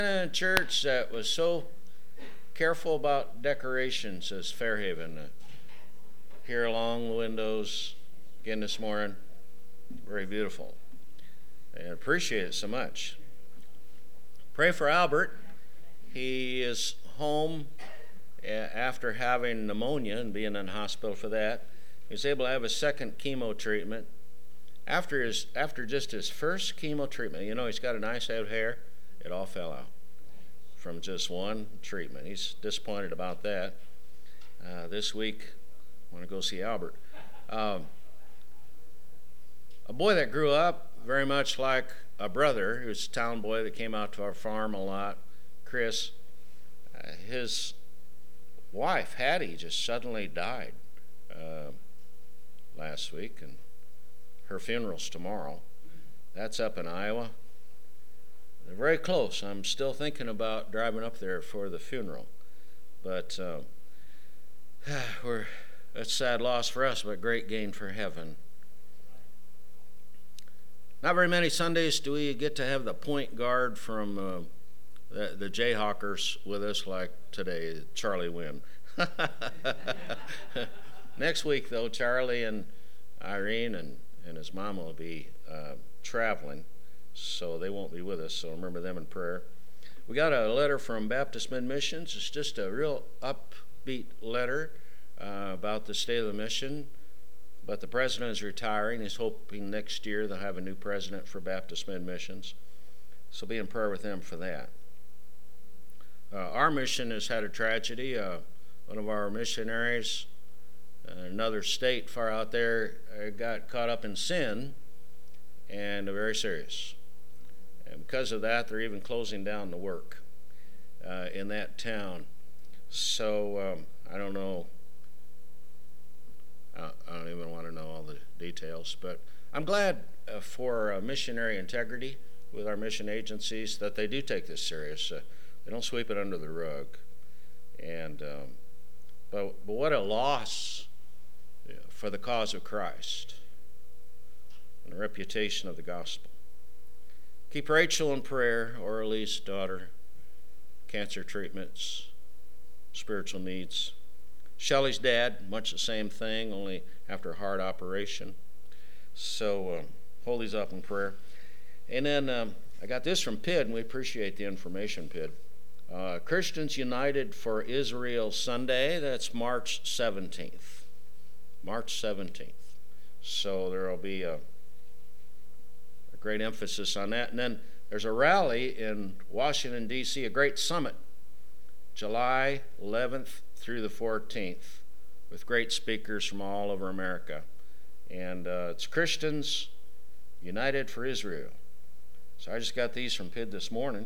A church that was so careful about decorations as Fairhaven. Here along the windows again this morning, very beautiful. I appreciate it so much. Pray for Albert. He is home after having pneumonia and being in the hospital for that. He was able to have a second chemo treatment. After just his first chemo treatment, he's got a nice head of hair. It all fell out from just one treatment. He's disappointed about that. This week, I want to go see Albert. A boy that grew up very much like a brother, he was a town boy that came out to our farm a lot, Chris. His wife, Hattie, just suddenly died last week, and her funeral's tomorrow. That's up in Iowa. They're very close. I'm still thinking about driving up there for the funeral. But that's a sad loss for us, but great gain for heaven. Not very many Sundays do we get to have the point guard from the Jayhawkers with us like today, Charlie Wynn. Next week, though, Charlie and Irene and his mom will be traveling, so they won't be with us, so remember them in prayer. We got a letter from Baptist Mid Missions. It's just a real upbeat letter about the state of the mission, but the president is retiring. He's hoping next year they'll have a new president for Baptist Mid Missions, so be in prayer with them for that. Our mission has had a tragedy. One of our missionaries in another state far out there got caught up in sin, and very serious. And because of that, they're even closing down the work in that town. So I don't know. I don't even want to know all the details, but I'm glad for missionary integrity with our mission agencies that they do take this serious. They don't sweep it under the rug. And but what a loss for the cause of Christ and the reputation of the gospel. Keep Rachel in prayer, Orly's daughter, cancer treatments, spiritual needs. Shelley's dad, much the same thing, only after a heart operation. So hold these up in prayer. And then I got this from PID, and we appreciate the information, PID. Christians United for Israel Sunday, that's March 17th. March 17th. So there will be a great emphasis on that. And then there's a rally in Washington, D.C., a great summit, July 11th through the 14th, with great speakers from all over America. And it's Christians United for Israel. So I just got these from PID this morning.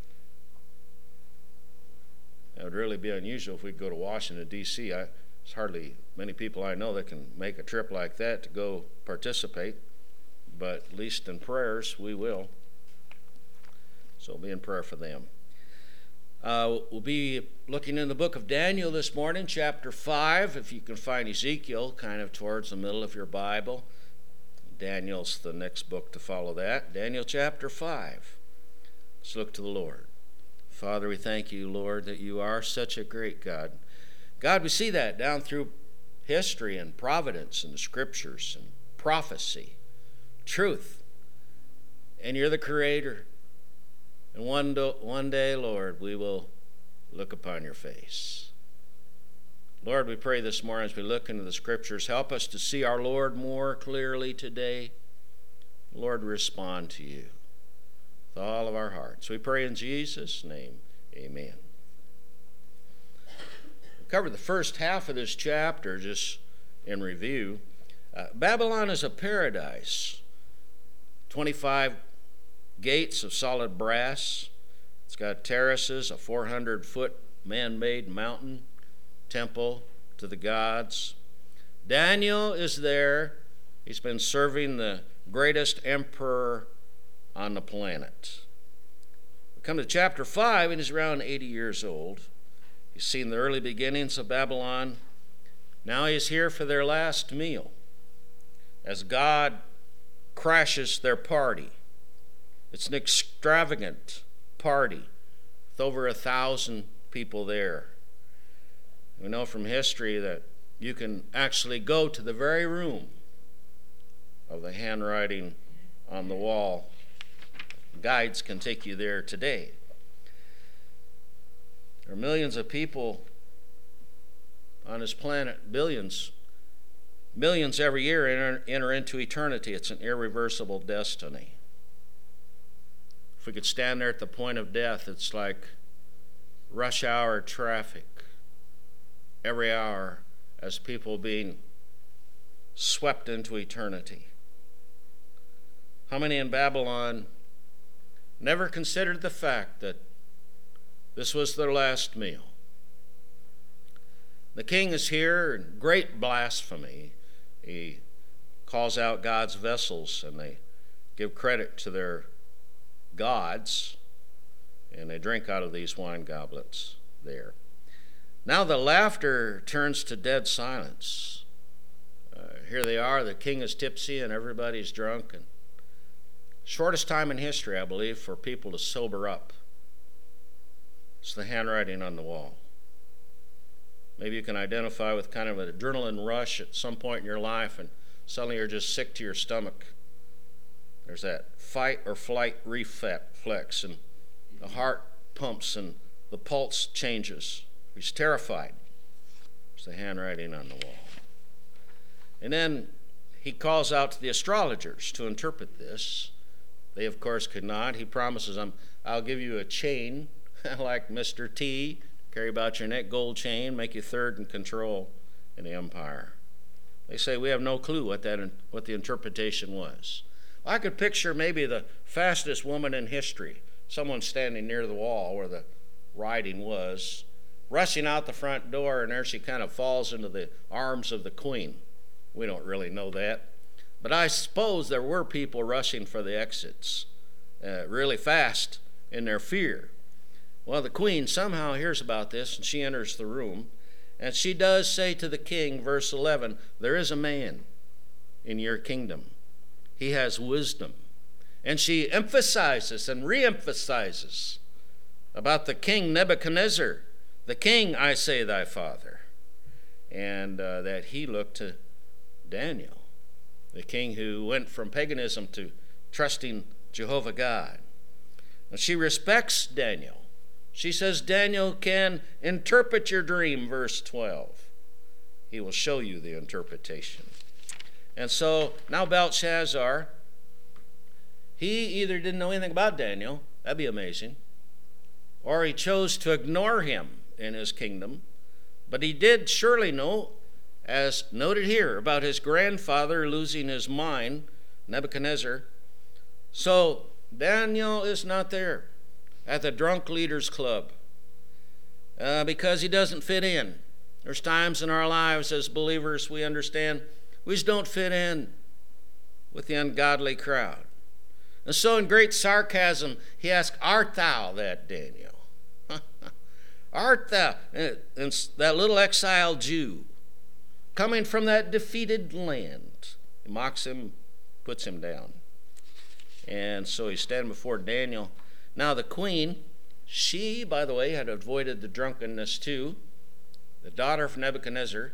It would really be unusual if we could go to Washington, D.C. There's hardly many people I know that can make a trip like that to go participate, but at least in prayers, we will. So be in prayer for them. We'll be looking in the book of Daniel this morning, chapter 5, if you can find Ezekiel kind of towards the middle of your Bible. Daniel's the next book to follow that. Daniel chapter 5. Let's look to the Lord. Father, we thank you, Lord, that you are such a great God. God, we see that down through history and providence and the scriptures and prophecy, truth. And you're the creator. And one day, Lord, we will look upon your face. Lord, we pray this morning as we look into the scriptures, help us to see our Lord more clearly today. Lord, respond to you with all of our hearts. We pray in Jesus' name, amen. We'll cover the first half of this chapter just in review. Babylon is a paradise. 25 gates of solid brass. It's got terraces, a 400-foot man-made mountain, temple to the gods. Daniel is there. He's been serving the greatest emperor on the planet. We come to chapter 5, and he's around 80 years old. He's seen the early beginnings of Babylon. Now he's here for their last meal as God crashes their party. It's an extravagant party over 1,000 people there. We know from history that you can actually go to the very room of the handwriting on the wall. Guides can take you there today. There are millions of people on this planet, billions every year enter into eternity. It's an irreversible destiny. If we could stand there at the point of death, it's like rush hour traffic every hour as people being swept into eternity. How many in Babylon never considered the fact that this was their last meal? The king is here in great blasphemy. He calls out God's vessels, and they give credit to their gods, and they drink out of these wine goblets there. Now the laughter turns to dead silence. Here they are, the king is tipsy and everybody's drunk. And shortest time in history, I believe, for people to sober up. It's the handwriting on the wall. Maybe you can identify with kind of an adrenaline rush at some point in your life, and suddenly you're just sick to your stomach. There's that fight or flight reflex, and the heart pumps and the pulse changes. He's terrified. It's the handwriting on the wall. And then he calls out to the astrologers to interpret this. They, of course, could not. He promises them, I'll give you a chain like Mr. T, carry about your neck, gold chain, make you third in control in the empire. They say, we have no clue what the interpretation was. I could picture maybe the fastest woman in history, someone standing near the wall where the writing was, rushing out the front door, and there she kind of falls into the arms of the queen. We don't really know that. But I suppose there were people rushing for the exits really fast in their fear. Well, the queen somehow hears about this, and she enters the room, and she does say to the king, verse 11, there is a man in your kingdom. He has wisdom. And she emphasizes and re-emphasizes about the king Nebuchadnezzar, the king, I say, thy father, and that he looked to Daniel, the king who went from paganism to trusting Jehovah God. And she respects Daniel. She says Daniel can interpret your dream, verse 12. He will show you the interpretation. And so now Belshazzar, he either didn't know anything about Daniel, that'd be amazing, or he chose to ignore him in his kingdom. But he did surely know, as noted here, about his grandfather losing his mind, Nebuchadnezzar. So Daniel is not there at the drunk leaders club because he doesn't fit in. There's times in our lives as believers we understand we just don't fit in with the ungodly crowd. And so in great sarcasm, he asked, art thou that Daniel? Art thou, and that little exiled Jew, coming from that defeated land? He mocks him, puts him down. And so he's standing before Daniel. Now the queen, she, by the way, had avoided the drunkenness too. The daughter of Nebuchadnezzar.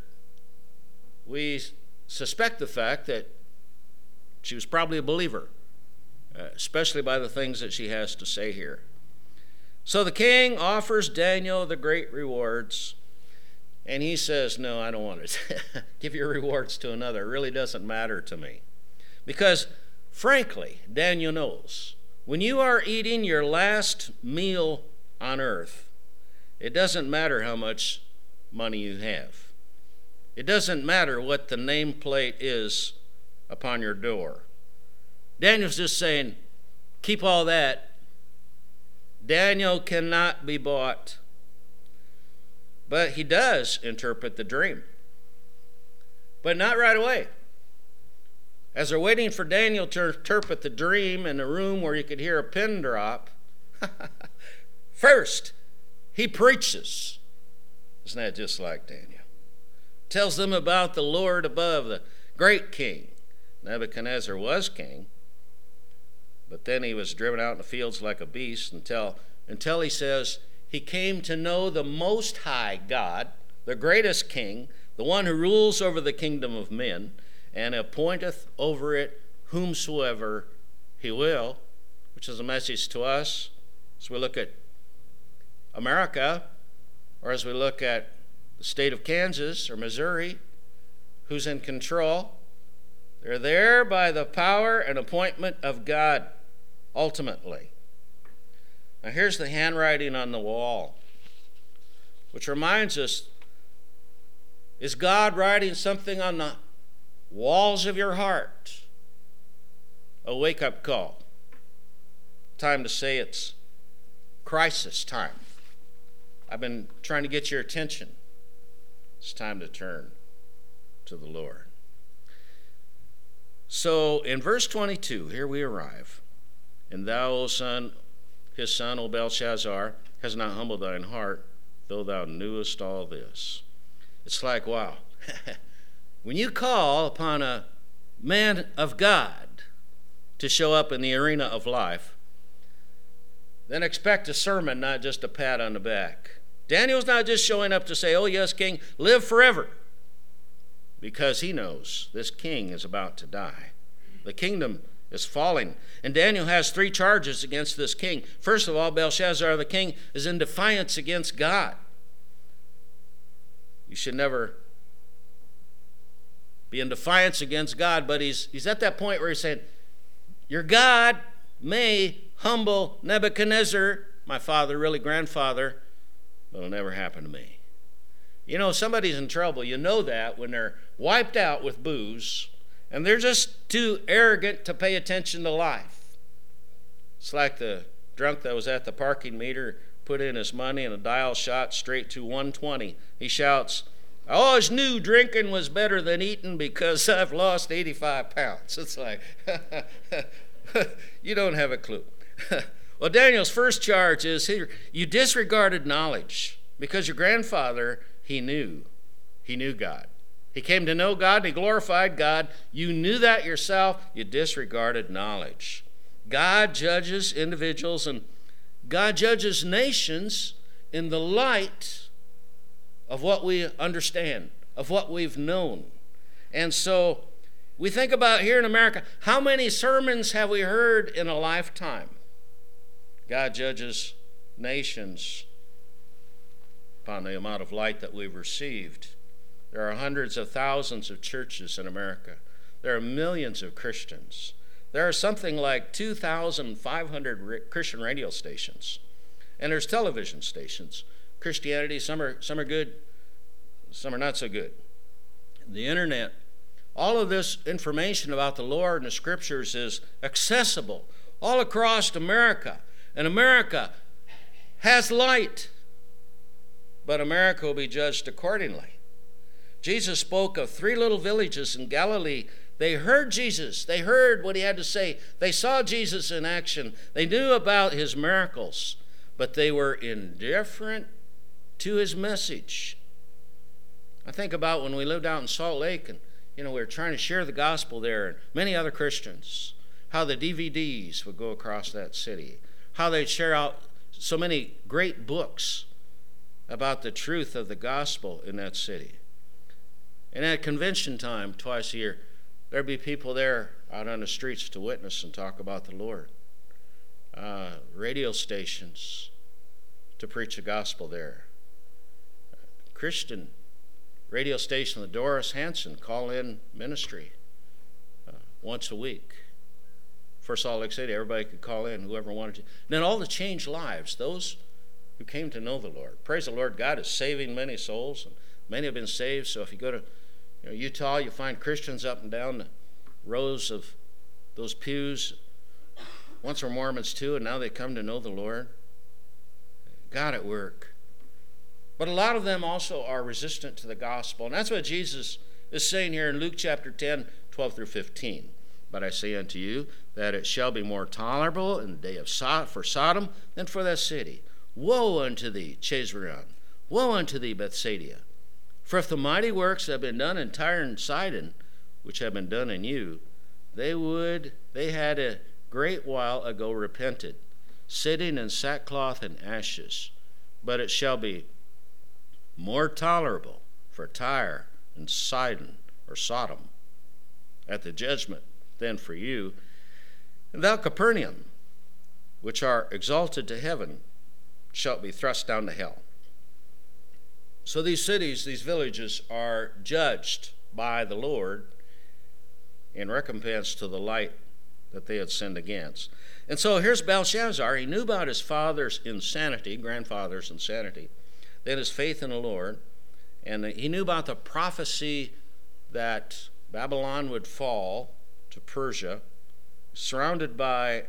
We suspect the fact that she was probably a believer, especially by the things that she has to say here. So the king offers Daniel the great rewards, and he says, no, I don't want it. Give your rewards to another. It really doesn't matter to me. Because, frankly, Daniel knows, when you are eating your last meal on earth, it doesn't matter how much money you have. It doesn't matter what the nameplate is upon your door. Daniel's just saying, keep all that. Daniel cannot be bought. But he does interpret the dream. But not right away. As they're waiting for Daniel to interpret the dream in a room where you could hear a pin drop, first, he preaches. Isn't that just like Daniel? Tells them about the Lord above, the great king. Nebuchadnezzar was king, but then he was driven out in the fields like a beast until he says, he came to know the Most High God, the greatest king, the one who rules over the kingdom of men, and appointeth over it whomsoever he will, which is a message to us as we look at America, or as we look at the state of Kansas or Missouri, who's in control. They're there by the power and appointment of God, ultimately. Now here's the handwriting on the wall, which reminds us, is God writing something on the walls of your heart? A wake-up call. Time to say it's crisis time. I've been trying to get your attention. It's time to turn to the Lord. So in verse 22, here we arrive. And thou, O son, his son, O Belshazzar, has not humbled thine heart, though thou knewest all this. It's like, wow. When you call upon a man of God to show up in the arena of life, then expect a sermon, not just a pat on the back. Daniel's not just showing up to say, oh yes, king, live forever. Because he knows this king is about to die. The kingdom is falling. And Daniel has 3 charges against this king. First of all, Belshazzar the king is in defiance against God. You should never be in defiance against God, but he's at that point where he's saying, your God may humble Nebuchadnezzar, my father, really grandfather, but it'll never happen to me. You know, somebody's in trouble. You know that when they're wiped out with booze and they're just too arrogant to pay attention to life. It's like the drunk that was at the parking meter, put in his money and a dial shot straight to 120. He shouts, I always knew drinking was better than eating because I've lost 85 pounds. It's like, you don't have a clue. Well, Daniel's first charge is here, you disregarded knowledge because your grandfather, he knew God. He came to know God and he glorified God. You knew that yourself. You disregarded knowledge. God judges individuals and God judges nations in the light of what we understand, of what we've known. And so we think about here in America, how many sermons have we heard in a lifetime? God judges nations upon the amount of light that we've received. There are hundreds of thousands of churches in America. There are millions of Christians. There are something like 2,500 Christian radio stations. And there's television stations. Christianity, some are good, some are not so good. The internet, all of this information about the Lord and the Scriptures is accessible all across America. And America has light, but America will be judged accordingly. Jesus spoke of 3 little villages in Galilee. They heard Jesus. They heard what he had to say. They saw Jesus in action. They knew about his miracles, but they were indifferent to his message. I think about when we lived out in Salt Lake and we were trying to share the gospel there, and many other Christians, how the DVDs would go across that city, how they'd share out so many great books about the truth of the gospel in that city. And at convention time, twice a year, there'd be people there out on the streets to witness and talk about the Lord. Radio stations to preach the gospel there. Christian radio station, the Doris Hanson call-in ministry once a week. For Salt Lake City, everybody could call in, whoever wanted to. And then all the changed lives, those who came to know the Lord. Praise the Lord, God is saving many souls, and many have been saved. So if you go to Utah, you find Christians up and down the rows of those pews. Once were Mormons too, and now they come to know the Lord. God at work. But a lot of them also are resistant to the gospel. And that's what Jesus is saying here in Luke chapter 10, 12 through 15. But I say unto you that it shall be more tolerable in the day of for Sodom than for that city. Woe unto thee, Chezraon! Woe unto thee, Bethsaida! For if the mighty works that have been done in Tyre and Sidon, which have been done in you, they had a great while ago repented, sitting in sackcloth and ashes. but it shall be more tolerable for Tyre and Sidon or Sodom at the judgment than for you. And thou, Capernaum, which are exalted to heaven, shalt be thrust down to hell. So these cities, these villages, are judged by the Lord in recompense to the light that they had sinned against. And so here's Belshazzar. He knew about his father's insanity, grandfather's insanity, then his faith in the Lord, and he knew about the prophecy that Babylon would fall to Persia, surrounded by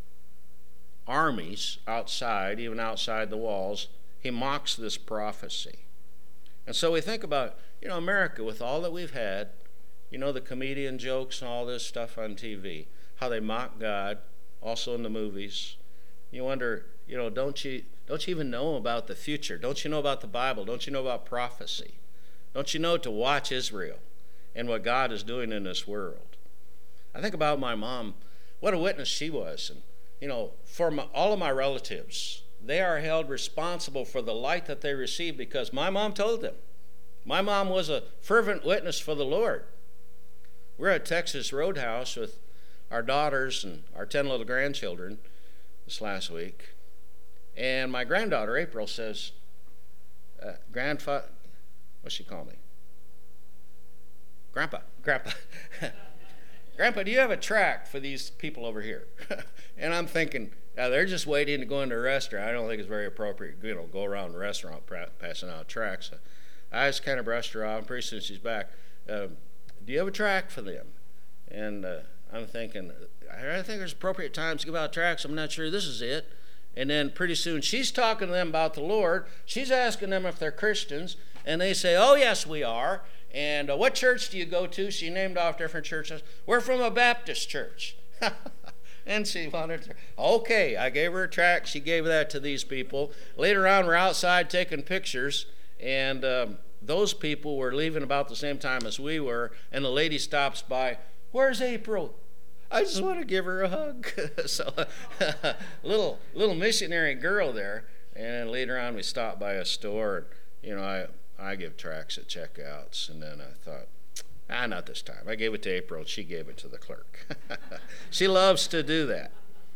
armies outside, even outside the walls. He mocks this prophecy. And so we think about, America, with all that we've had, the comedian jokes and all this stuff on TV, how they mock God, also in the movies. You wonder, don't you even know about the future? Don't you know about the Bible? Don't you know about prophecy? Don't you know to watch Israel and what God is doing in this world? I think about my mom, what a witness she was. And, for all of my relatives, they are held responsible for the light that they received because my mom told them. My mom was a fervent witness for the Lord. We're at Texas Roadhouse with our daughters and our 10 little grandchildren this last week. And my granddaughter, April, says, Grandpa, what's she call me? Grandpa. Grandpa, do you have a tract for these people over here? And I'm thinking, they're just waiting to go into a restaurant. I don't think it's very appropriate, go around the restaurant passing out tracts. I just kind of brushed her off, and pretty soon she's back. Do you have a tract for them? And I'm thinking, I think there's appropriate times to give out tracts. I'm not sure this is it. And then pretty soon she's talking to them about the Lord. She's asking them if they're Christians. And they say, oh, yes, we are. And what church do you go to? She named off different churches. We're from a Baptist church. And she wanted to. Okay, I gave her a tract. She gave that to these people. Later on, we're outside taking pictures. And those people were leaving about the same time as we were. And the lady stops by. Where's April? I just want to give her a hug. So, little missionary girl there. And later on, we stopped by a store. And, I give tracts at checkouts. And then I thought, not this time. I gave it to April. She gave it to the clerk. She loves to do that.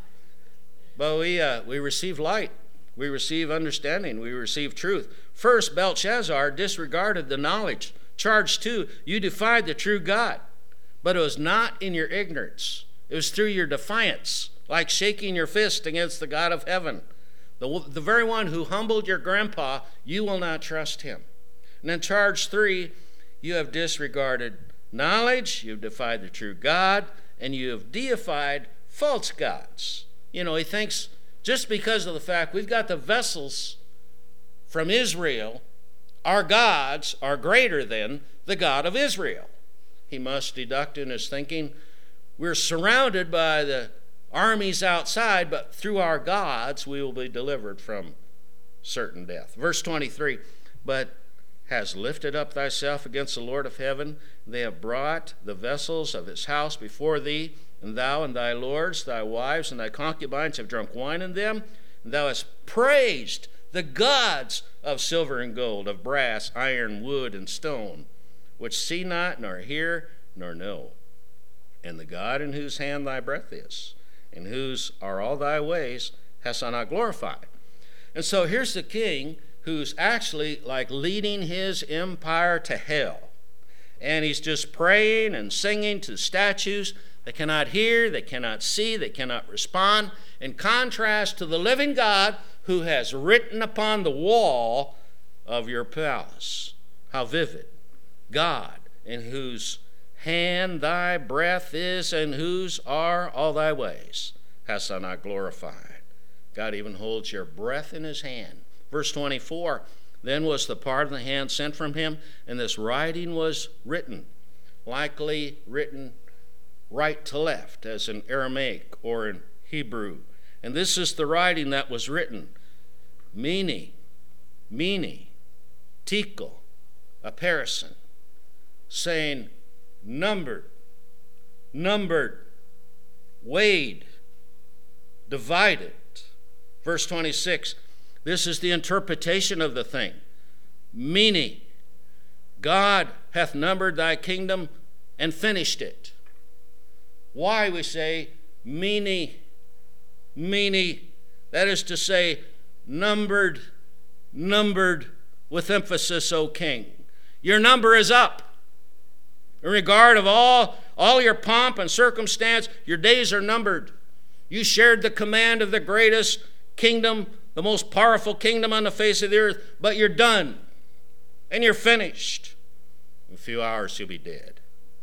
But we receive light. We receive understanding. We receive truth. First, Belshazzar disregarded the knowledge. Charge 2, you defied the true God. But it was not in your ignorance. It was through your defiance, like shaking your fist against the God of heaven. The very one who humbled your grandpa, you will not trust him. And then charge 3, you have disregarded knowledge, you've defied the true God, and you have deified false gods. He thinks just because of the fact we've got the vessels from Israel, our gods are greater than the God of Israel. He must deduct in his thinking, we're surrounded by the armies outside, but through our gods we will be delivered from certain death. Verse 23, but has lifted up thyself against the Lord of heaven. They have brought the vessels of his house before thee, and thou and thy lords, thy wives, and thy concubines have drunk wine in them. And thou hast praised the gods of silver and gold, of brass, iron, wood, and stone, which see not, nor hear, nor know. And the God in whose hand thy breath is, in whose are all thy ways, hast thou not glorified. And so here's the king who's actually like leading his empire to hell. And he's just praying and singing to statues. They cannot hear, they cannot see, they cannot respond. In contrast to the living God who has written upon the wall of your palace. How vivid. God, in whose hand thy breath is, and whose are all thy ways, hast thou not glorified. God even holds your breath in his hand. Verse 24, then was the part of the hand sent from him, and this writing was written, likely written right to left, as in Aramaic or in Hebrew. And this is the writing that was written, Mene, Tekel, Upharsin, saying, numbered, weighed, divided. Verse 26, This is the interpretation of the thing. Meaning, God hath numbered thy kingdom and finished it. Why, we say, meaning, that is to say, numbered with emphasis, O king. Your number is up. In regard of all your pomp and circumstance, your days are numbered. You shared the command of the greatest kingdom, the most powerful kingdom on the face of the earth, but you're done and you're finished. In a few hours, you'll be dead.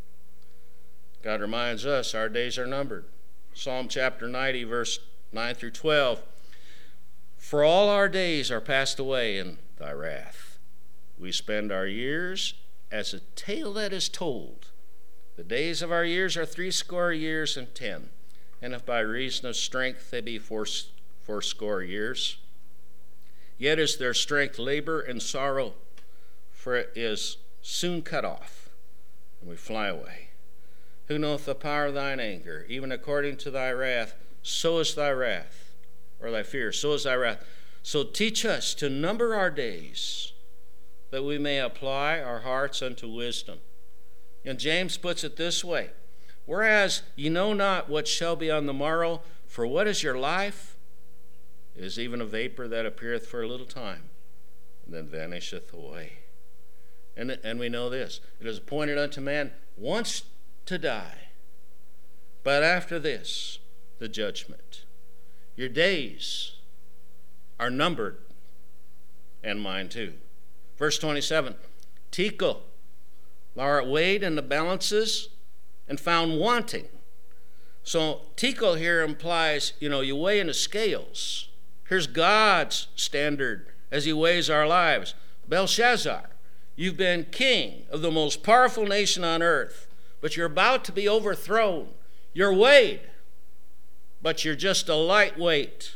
God reminds us our days are numbered. Psalm chapter 90, verse 9 through 12. For all our days are passed away in thy wrath. We spend our years as a tale that is told. The days of our years are 80 years and 10. And if by reason of strength they be fourscore years, yet is their strength labor and sorrow, for it is soon cut off, and we fly away. Who knoweth the power of thine anger? Even according to thy wrath, so is thy wrath, or thy fear, so is thy wrath. So teach us to number our days, that we may apply our hearts unto wisdom. And James puts it this way: whereas ye know not what shall be on the morrow, for what is your life? It is even a vapor that appeareth for a little time, and then vanisheth away. And we know this: it is appointed unto man once to die, but after this, the judgment. Your days are numbered, and mine too. Verse 27, Tekel, thou art weighed in the balances and found wanting. So Tekel here implies, you weigh in the scales. Here's God's standard as he weighs our lives. Belshazzar, you've been king of the most powerful nation on earth, but you're about to be overthrown. You're weighed, but you're just a lightweight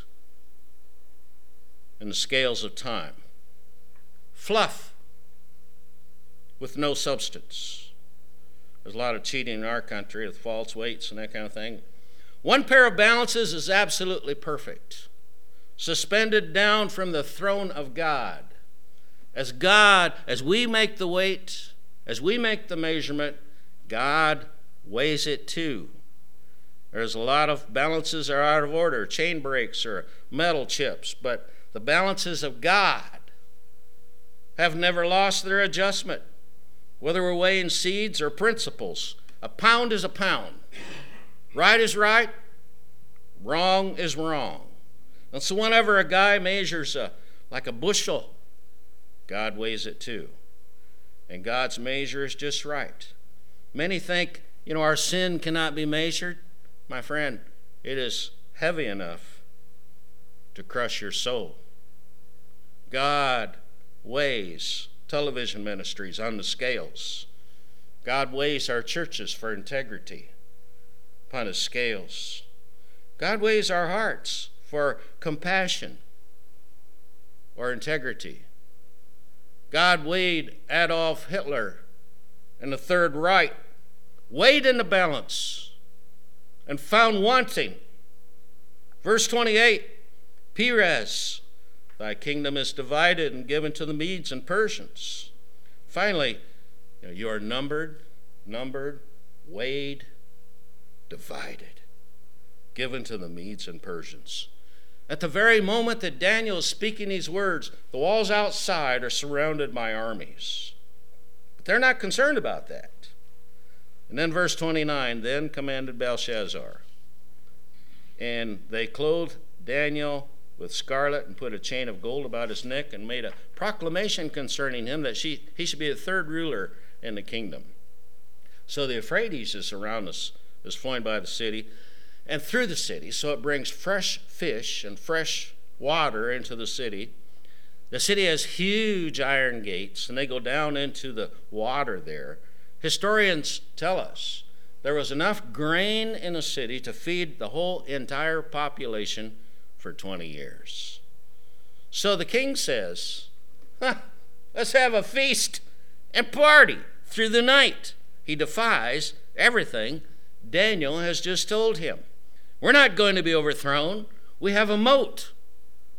in the scales of time. Fluff with no substance. There's a lot of cheating in our country with false weights and that kind of thing. One pair of balances is absolutely perfect, suspended down from the throne of God. As we make the weight, as we make the measurement, God weighs it too. There's a lot of balances are out of order, chain breaks or metal chips, but the balances of God have never lost their adjustment. Whether we're weighing seeds or principles, a pound is a pound. Right is right, wrong is wrong. And so whenever a guy measures like a bushel, God weighs it too. And God's measure is just right. Many think, our sin cannot be measured. My friend, it is heavy enough to crush your soul. God weighs television ministries on the scales. God weighs our churches for integrity upon his scales. God weighs our hearts for compassion or integrity. God weighed Adolf Hitler and the Third Reich, weighed in the balance and found wanting. Verse 28, Perez, thy kingdom is divided and given to the Medes and Persians. Finally, you are numbered, weighed, divided, given to the Medes and Persians. At the very moment that Daniel is speaking these words, the walls outside are surrounded by armies. But they're not concerned about that. And then verse 29, then commanded Belshazzar, and they clothed Daniel with scarlet and put a chain of gold about his neck and made a proclamation concerning him that he should be the third ruler in the kingdom. So the Euphrates is around us, is flowing by the city and through the city, so it brings fresh fish and fresh water into the city. The city has huge iron gates, and they go down into the water there. Historians tell us there was enough grain in the city to feed the whole entire population for 20 years. So the king says, let's have a feast and party through the night. He defies everything Daniel has just told him. We're not going to be overthrown. We have a moat.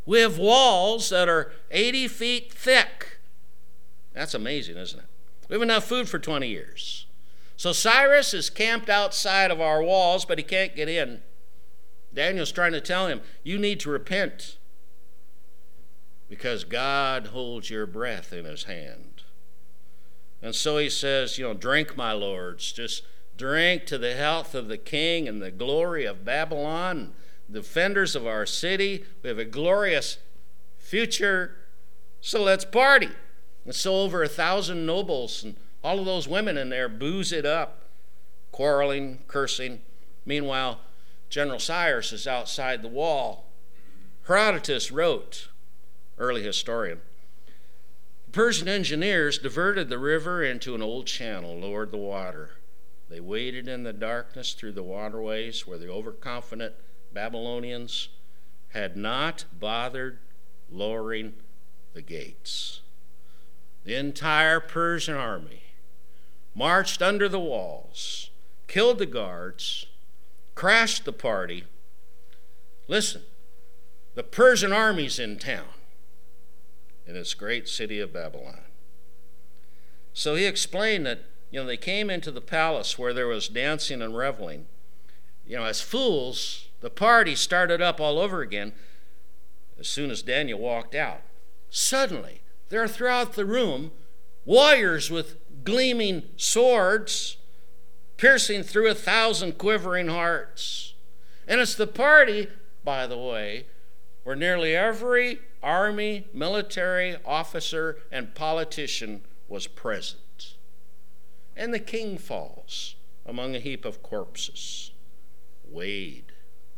We have walls that are 80 feet thick. That's amazing, isn't it? We have enough food for 20 years. So Cyrus is camped outside of our walls, but he can't get in. Daniel's trying to tell him, you need to repent because God holds your breath in his hand. And so he says, drink, my lords. Just drink to the health of the king and the glory of Babylon, defenders of our city. We have a glorious future, so let's party. And so over 1,000 nobles and all of those women in there booze it up, quarreling, cursing. Meanwhile, General Cyrus is outside the wall. Herodotus wrote, early historian, Persian engineers diverted the river into an old channel, lowered the water. They waded in the darkness through the waterways where the overconfident Babylonians had not bothered lowering the gates. The entire Persian army marched under the walls, killed the guards, crashed the party. Listen, the Persian army's in town in this great city of Babylon. So he explained that, they came into the palace where there was dancing and reveling. As fools, the party started up all over again as soon as Daniel walked out. Suddenly, there are throughout the room warriors with gleaming swords piercing through 1,000 quivering hearts. And it's the party, by the way, where nearly every army, military officer, and politician was present. And the king falls among a heap of corpses, weighed,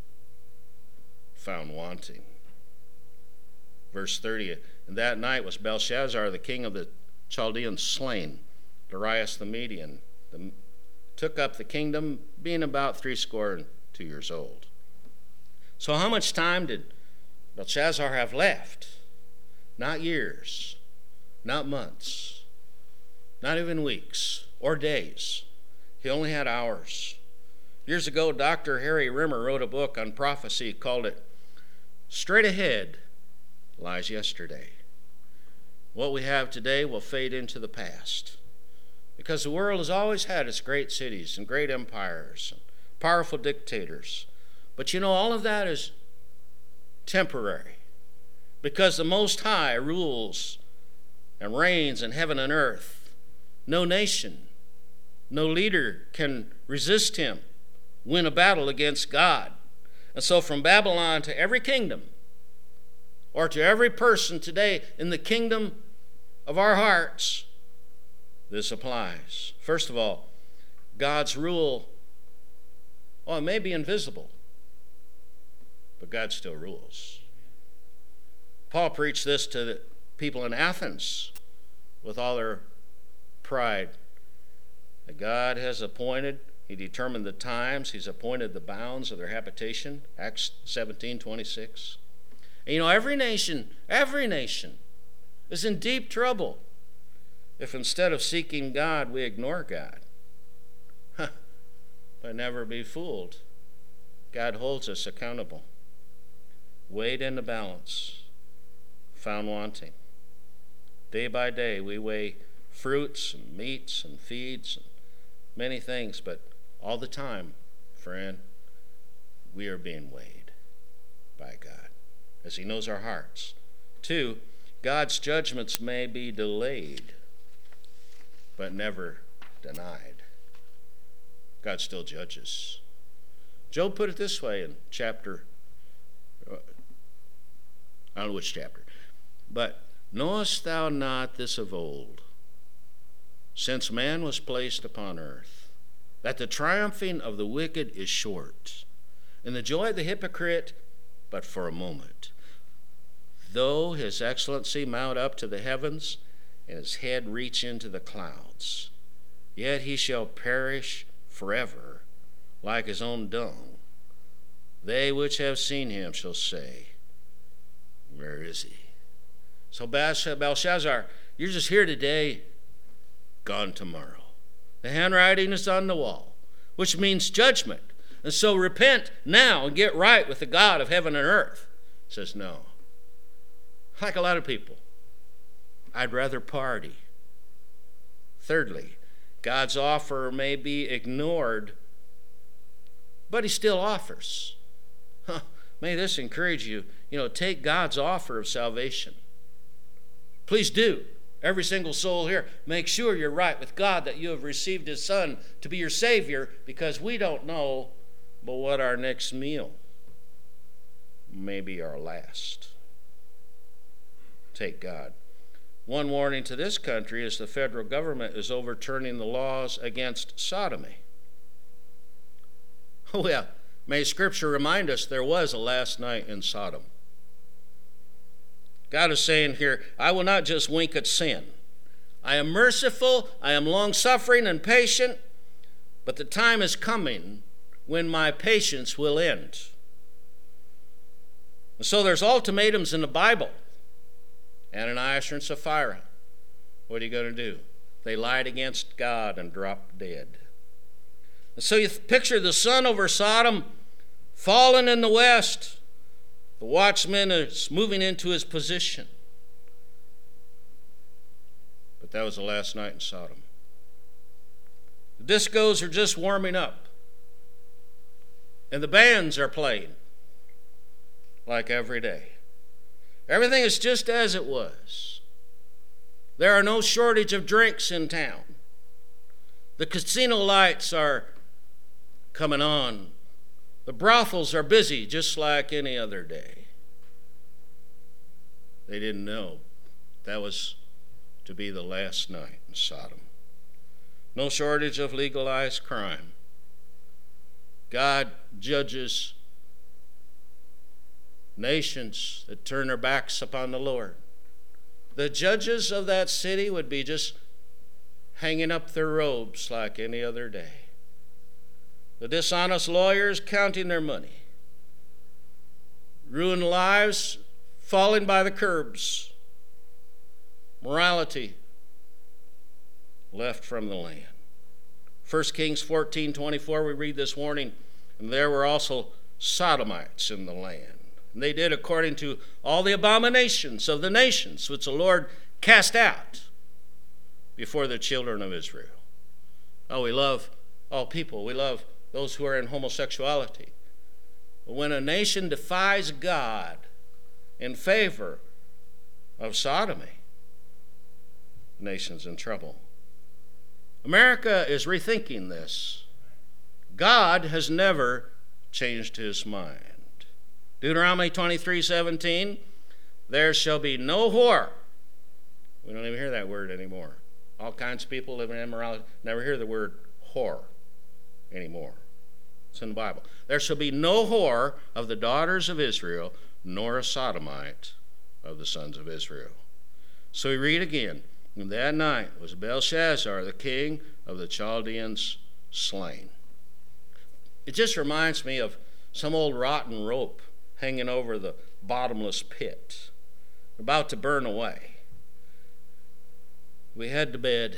found wanting. Verse 30, and that night was Belshazzar, the king of the Chaldeans, slain. Darius the Median took up the kingdom, being about 62 years old. So how much time did Belshazzar have left? Not years, not months, not even weeks or days. He only had hours. Years ago, Dr. Harry Rimmer wrote a book on prophecy, called it Straight Ahead Lies Yesterday. What we have today will fade into the past, because the world has always had its great cities and great empires and powerful dictators. But all of that is temporary, because the Most High rules and reigns in heaven and earth. No nation, no leader can resist him, win a battle against God. And so from Babylon to every kingdom, or to every person today in the kingdom of our hearts, this applies. First of all, God's rule, it may be invisible, but God still rules. Paul preached this to the people in Athens with all their pride. That God has appointed, he determined the times, he's appointed the bounds of their habitation, Acts 17:26. And every nation is in deep trouble if instead of seeking God, we ignore God. But never be fooled. God holds us accountable. Weighed in the balance, found wanting. Day by day, we weigh fruits and meats and feeds and many things, but all the time, friend, we are being weighed by God, as he knows our hearts. 2, God's judgments may be delayed, but never denied. God still judges. Job put it this way in chapter, I don't know which chapter, but knowest thou not this of old, since man was placed upon earth, that the triumphing of the wicked is short, and the joy of the hypocrite but for a moment. Though his excellency mount up to the heavens, and his head reach into the clouds, yet he shall perish forever, like his own dung. They which have seen him shall say, where is he? So Belshazzar, you're just here today, gone tomorrow. The handwriting is on the wall, which means judgment. And so repent now and get right with the God of heaven and earth. He says, no, Like a lot of people, I'd rather party. Thirdly, God's offer may be ignored, but he still offers. May this encourage you. Take God's offer of salvation. Please do. Every single soul here, make sure you're right with God, that you have received his Son to be your Savior, because we don't know but what our next meal may be our last. Take God. One warning to this country is the federal government is overturning the laws against sodomy. Oh yeah, may Scripture remind us there was a last night in Sodom. God is saying here, I will not just wink at sin. I am merciful, I am long-suffering and patient, but the time is coming when my patience will end. And so there's ultimatums in the Bible. Ananias and Sapphira, what are you going to do? They lied against God and dropped dead. And so you picture the sun over Sodom fallen in the west. The watchman is moving into his position. But that was the last night in Sodom. The discos are just warming up. And the bands are playing like every day. Everything is just as it was. There are no shortage of drinks in town. The casino lights are coming on. The brothels are busy just like any other day. They didn't know that was to be the last night in Sodom. No shortage of legalized crime. God judges nations that turn their backs upon the Lord. The judges of that city would be just hanging up their robes like any other day. The dishonest lawyers counting their money. Ruined lives falling by the curbs. Morality left from the land. 1 Kings 14:24, we read this morning, and there were also Sodomites in the land. And they did according to all the abominations of the nations which the Lord cast out before the children of Israel. Oh, we love all people. We love those who are in homosexuality. But when a nation defies God in favor of sodomy, the nation's in trouble. America is rethinking this. God has never changed his mind. Deuteronomy 23:17, there shall be no whore. We don't even hear that word anymore. All kinds of people live in immorality. Never hear the word whore anymore. It's in the Bible. There shall be no whore of the daughters of Israel, nor a sodomite of the sons of Israel. So we read again, and that night was Belshazzar, the king of the Chaldeans, slain. It just reminds me of some old rotten rope hanging over the bottomless pit, about to burn away. We head to bed.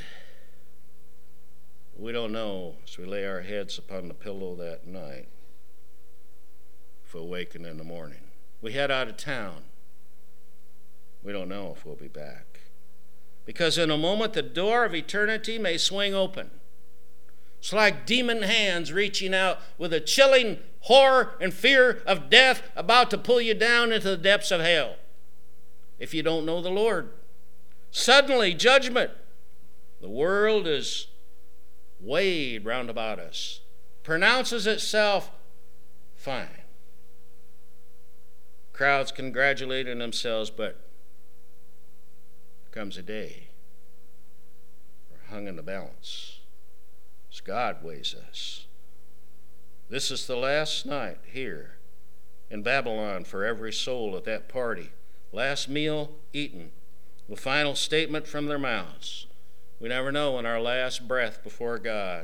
We don't know as we lay our heads upon the pillow that night if we'll awaken in the morning. We head out of town. We don't know if we'll be back. Because in a moment, the door of eternity may swing open. It's like demon hands reaching out with a chilling horror and fear of death about to pull you down into the depths of hell if you don't know the Lord. Suddenly, judgment. The world is weighed round about us, pronounces itself fine. Crowds congratulating themselves, but there comes a day we're hung in the balance as God weighs us. This is the last night here in Babylon for every soul at that party. Last meal eaten, the final statement from their mouths. We never know when our last breath before God,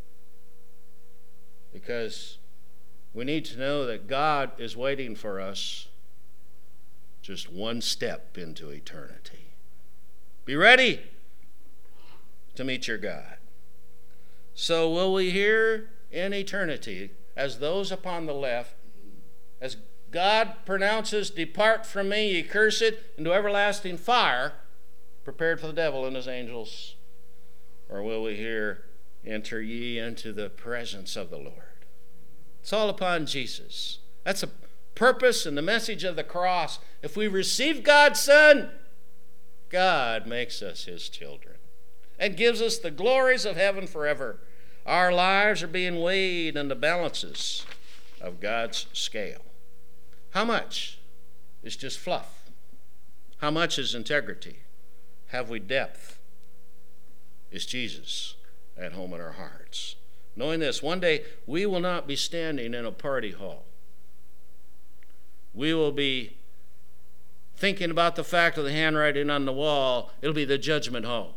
because we need to know that God is waiting for us just one step into eternity. Be ready to meet your God. So will we hear in eternity, as those upon the left, as God pronounces, "Depart from me, ye cursed, into everlasting fire, prepared for the devil and his angels"? Or will we hear, "Enter ye into the presence of the Lord"? It's all upon Jesus. That's the purpose and the message of the cross. If we receive God's Son, God makes us his children and gives us the glories of heaven forever. Our lives are being weighed in the balances of God's scale. How much is just fluff? How much is integrity? Have we depth? Is Jesus at home in our hearts? Knowing this, one day we will not be standing in a party hall. We will be thinking about the fact of the handwriting on the wall. It'll be the judgment hall.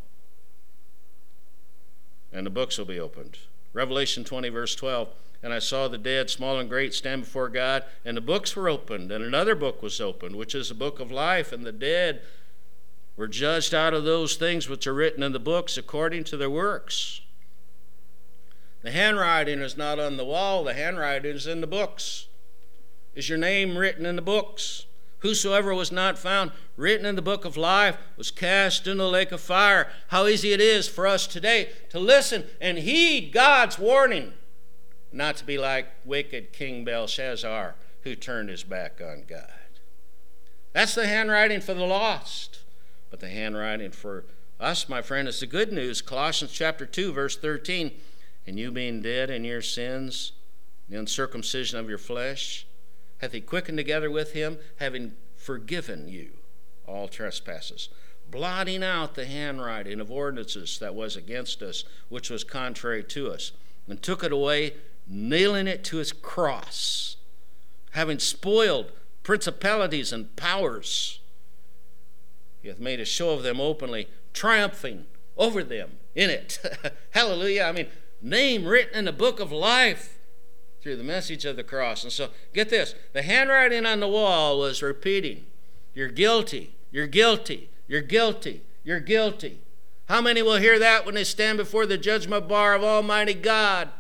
And the books will be opened. Revelation 20, verse 12. "And I saw the dead, small and great, stand before God, and the books were opened, and another book was opened, which is the book of life, and the dead were judged out of those things which are written in the books according to their works." The handwriting is not on the wall, the handwriting is in the books. Is your name written in the books? "Whosoever was not found written in the book of life was cast into the lake of fire." How easy it is for us today to listen and heed God's warning, not to be like wicked King Belshazzar, who turned his back on God. That's the handwriting for the lost. But the handwriting for us, my friend, is the good news. Colossians chapter 2, verse 13. "And you being dead in your sins, the uncircumcision of your flesh, hath he quickened together with him, having forgiven you all trespasses, blotting out the handwriting of ordinances that was against us, which was contrary to us, and took it away, nailing it to his cross, having spoiled principalities and powers. He hath made a show of them openly, triumphing over them in it." Hallelujah. I mean, name written in the book of life through the message of the cross. And so, get this, the handwriting on the wall was repeating, "You're guilty, you're guilty, you're guilty, you're guilty." How many will hear that when they stand before the judgment bar of Almighty God?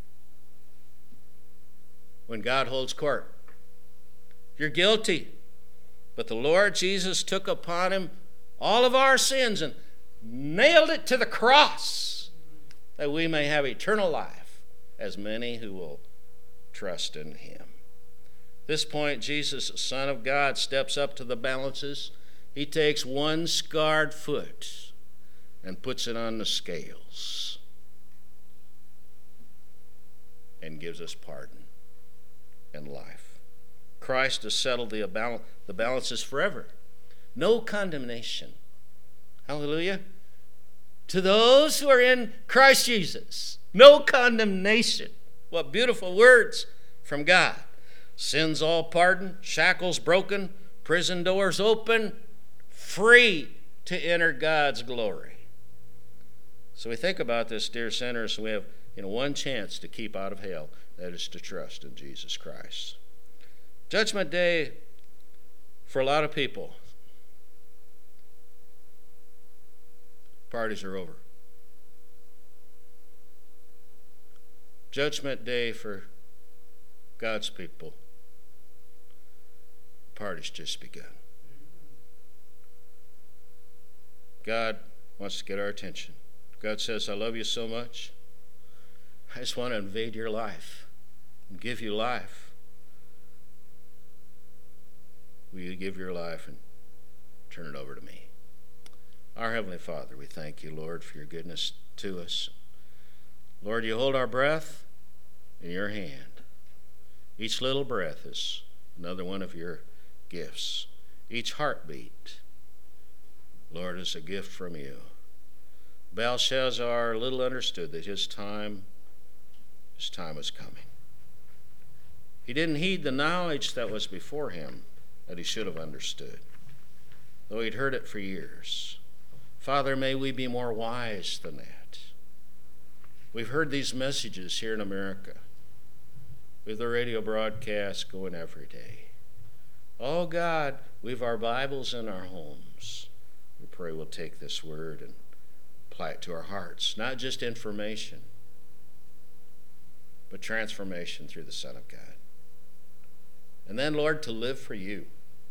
When God holds court. You're guilty. But the Lord Jesus took upon him all of our sins and nailed it to the cross, that we may have eternal life, as many who will trust in him. At this point, Jesus, the Son of God, steps up to the balances. He takes one scarred foot and puts it on the scales and gives us pardon and life. Christ has settled the balances forever. No condemnation. Hallelujah. To those who are in Christ Jesus, no condemnation. What beautiful words from God. Sins all pardoned, shackles broken, prison doors open, free to enter God's glory. So we think about this, dear sinners, we have one chance to keep out of hell. That is to trust in Jesus Christ. Judgment Day, for a lot of people, parties are over. Judgment Day for God's people, party's just begun. God wants to get our attention. God says, "I love you so much. I just want to invade your life and give you life. Will you give your life and turn it over to me?" Our Heavenly Father, we thank you, Lord, for your goodness to us. Lord, you hold our breath in your hand. Each little breath is another one of your gifts. Each heartbeat, Lord, is a gift from you. Belshazzar little understood that his time was coming. He didn't heed the knowledge that was before him that he should have understood, though he'd heard it for years. Father, may we be more wise than that. We've heard these messages here in America, with the radio broadcast going every day. Oh God, we've our Bibles in our homes. We pray we'll take this word and apply it to our hearts. Not just information, but transformation through the Son of God. And then, Lord, to live for you.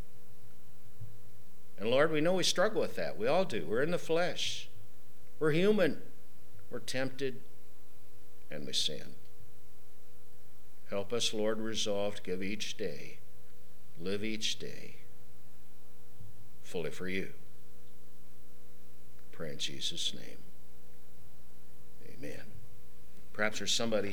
And Lord, we know we struggle with that. We all do. We're in the flesh. We're human. We're tempted. And we sin. Help us, Lord, resolve to give each day, live each day, fully for you. Pray in Jesus' name. Amen. Perhaps there's somebody